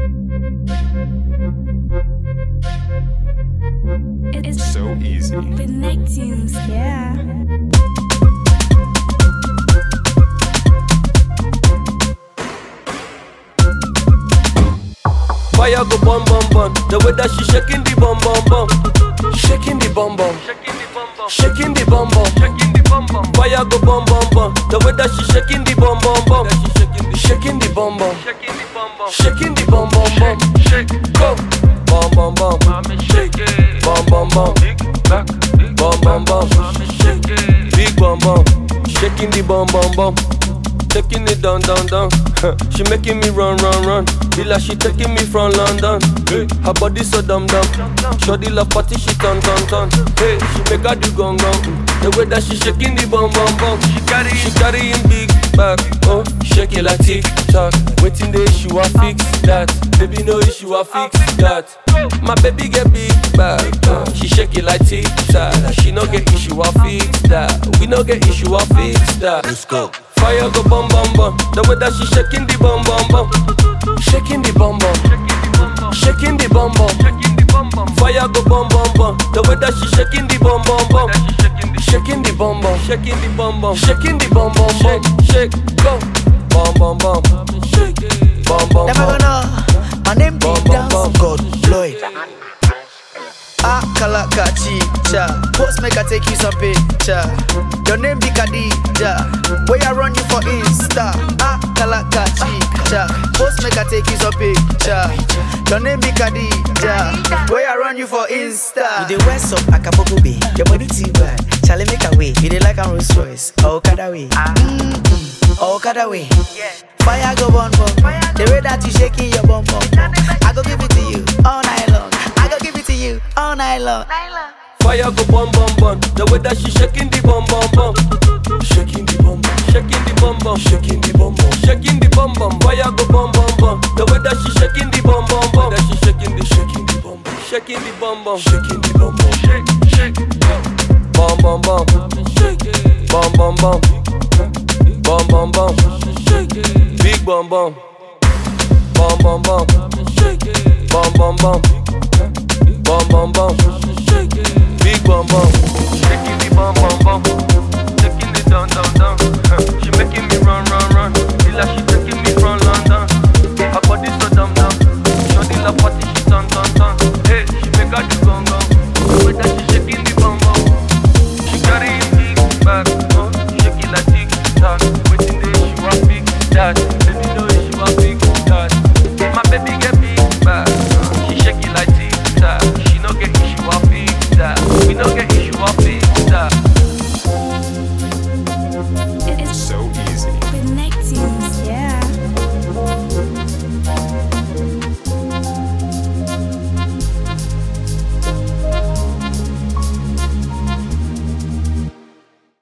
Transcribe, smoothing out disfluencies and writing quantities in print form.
It's so easy. With Nicktoons, yeah. Fire go bum bum bum. The way that she shaking the bum bum bum, shaking the bum bum, shaking the bum bum, Fire go bum bum bum. The way that she shaking the bum bum bum, shaking the bum bum, shaking the bum bum bum. Go bum bum bum, bum bum bum, bum bum bum, big bum bum, shaking the bum bum bum. Taking it down, down, down. She making me run, run, run. Be like she taking me from London. Hey, her body so dumb, dumb. Shorty love party, she turn, turn, turn. Hey, she make her do gong, gong. The way that she shaking the bum, bum, bum. She carrying big bag. Oh, shake it like tick tock. Waiting the issue, I fix that. Baby, no issue, I fix that. My baby get big bag. She shake it like tick tock. She no get issue, I fix that. We no get issue, I fix that. Let's go. Fire go bum bum bum. The way that she shaking the bum bum bum, shaking the bum bum, shaking the bum bum. Fire go bum bum bum. The way that she shaking the bum bum bum, shaking the bum bum, shaking the bum bum, shaking the bum bum bum. Shake, go, bum bum bum, shake, bum bum bum. Never gonna. My name be Dance God Lloyd. Akalaka chicha. Post make I take you some picture. Your name be Khadija. Where I run you for Insta. Akalaka chicha. Post make I take you some picture. Your name be Khadija. Where I run you for Insta. You dey wear some Acapulco Bay. Your body too bad. Charlie make a way. You dey like a Rolls Royce. Oh, kada way. Oh, kada way. Fire go bum bum. The way that you shaking your bum bum. I go give it to you all night long. I go give it to you all night long. Fire go bum bum bum. The way that she shaking the bum bum bum, shaking the bum bum, shaking the bum bum, shaking the bum bum, shaking the bum bum. Fire go bum bum bum. The way that she shaking the bum bum bum, that she shaking the bum bum, shaking the bum bum, shaking the bum bum, shake, shake, bum bum bum, shake, bum bum bum, bum bum bum, shake, big bum bum, bum bum bum, shake, bum bum bum.